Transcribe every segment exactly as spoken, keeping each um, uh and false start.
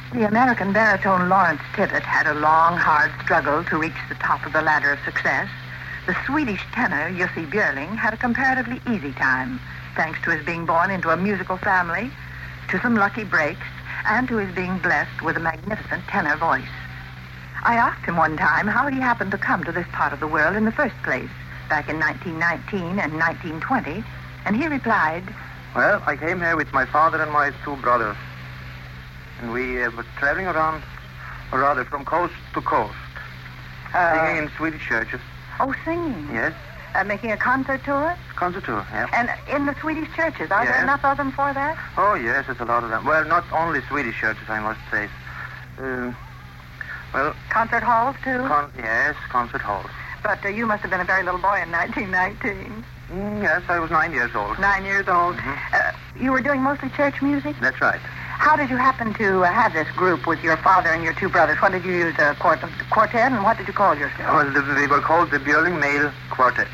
The American baritone Lawrence Tibbett had a long, hard struggle to reach the top of the ladder of success. The Swedish tenor, Jussi Björling, had a comparatively easy time, thanks to his being born into a musical family, to some lucky breaks, and to his being blessed with a magnificent tenor voice. I asked him one time how he happened to come to this part of the world in the first place, back in nineteen nineteen and nineteen twenty, and he replied, "Well, I came here with my father and my two brothers, and we uh, were traveling around, or rather from coast to coast, uh, singing in Swedish churches." Oh, singing? Yes. Uh, making a concert tour? Concert tour, yeah. And in the Swedish churches, are yes. there enough of them for that? Oh, yes, there's a lot of them. Well, not only Swedish churches, I must say. Uh, well... Concert halls, too? Con- yes, concert halls. But uh, you must have been a very little boy in nineteen nineteen. Mm, yes, I was nine years old. Nine years old. Mm-hmm. Uh, you were doing mostly church music? That's right. How did you happen to uh, have this group with your father and your two brothers? What did you use, a quart- quartet, and what did you call yourself? Well, the, they were called the Björling Male Quartet.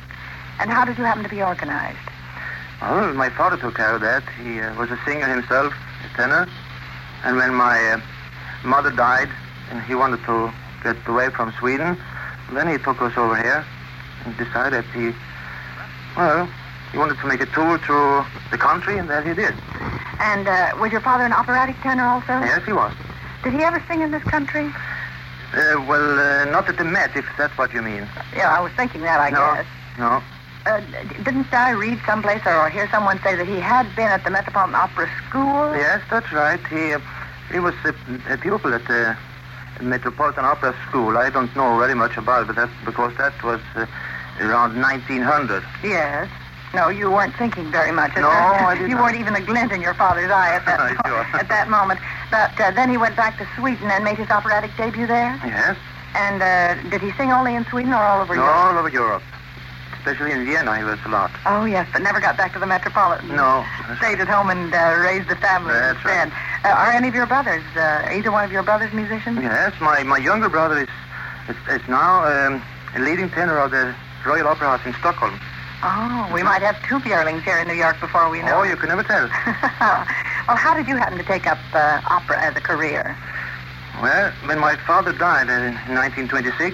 And how did you happen to be organized? Well, my father took care of that. He uh, was a singer himself, a tenor. And when my uh, mother died, and he wanted to get away from Sweden, then he took us over here and decided he, well, he wanted to make a tour through the country, and that he did. And uh, was your father an operatic tenor also? Yes, he was. Did he ever sing in this country? Uh, well, uh, not at the Met, if that's what you mean. Yeah, I was thinking that, I no, guess. No, Uh, didn't I read someplace or hear someone say that he had been at the Metropolitan Opera School? Yes, that's right. He uh, he was a, a pupil at the Metropolitan Opera School. I don't know very much about it, but that's because that was uh, around nineteen hundred. Yes. No, you weren't thinking very much. No, I didn't. You weren't even a glint in your father's eye at that, Sure. at that moment. But uh, then he went back to Sweden and made his operatic debut there? Yes. And uh, did he sing only in Sweden or all over no, Europe? all over Europe. Especially in Vienna, he was a lot. Oh, yes, but never got back to the Metropolitan. No. Stayed at home and uh, raised the family That's instead. right. Uh, are any of your brothers, uh, either one of your brothers musicians? Yes, my, my younger brother is is, is now um, a leading tenor of the Royal Opera House in Stockholm. Oh, we might have two Björlings here in New York before we know Oh, it. you can never tell. Well, how did you happen to take up uh, opera as a career? Well, when my father died in nineteen twenty-six,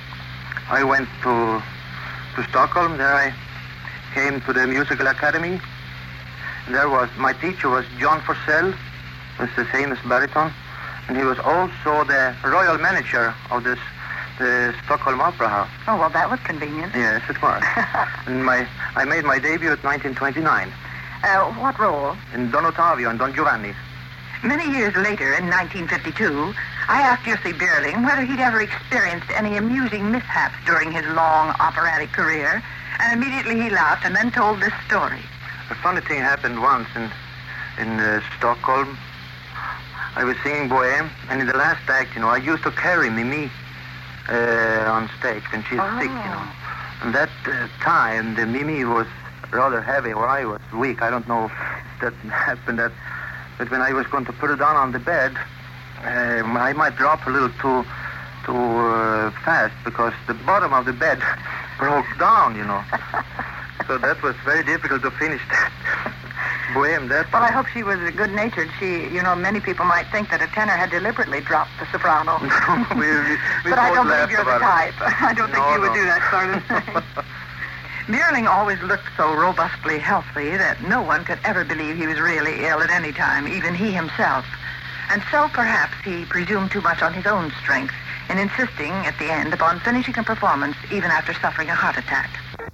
I went to to Stockholm. There I came to the musical academy. There was my teacher was John Forsell, was the famous baritone, and he was also the royal manager of this the Stockholm Opera House. Oh, well, that was convenient. Yes, it was. And my I made my debut at nineteen twenty-nine Uh, what role? in Don Ottavio and Don Giovanni. Many years later, in nineteen fifty-two, I asked Jussi Björling whether he'd ever experienced any amusing mishaps during his long operatic career, and immediately he laughed and then told this story. A funny thing happened once in in uh, Stockholm. I was singing Bohème, and in the last act, you know, I used to carry Mimi uh, on stage when she's Oh. sick, you know. And that uh, time, the Mimi was rather heavy, or I was weak. I don't know if that happened. That, but when I was going to put her down on the bed, um, I might drop a little too too uh, fast because the bottom of the bed broke down, you know. So that was very difficult to finish that Bohème. That Well, I hope she was good-natured. She, you know, many people might think that a tenor had deliberately dropped the soprano. we, we, we But I both don't believe laughed you're the about type. I don't think No, you would no. do that sort of thing. Björling always looked so robustly healthy that no one could ever believe he was really ill at any time, even he himself. And so perhaps he presumed too much on his own strength in insisting at the end upon finishing a performance even after suffering a heart attack.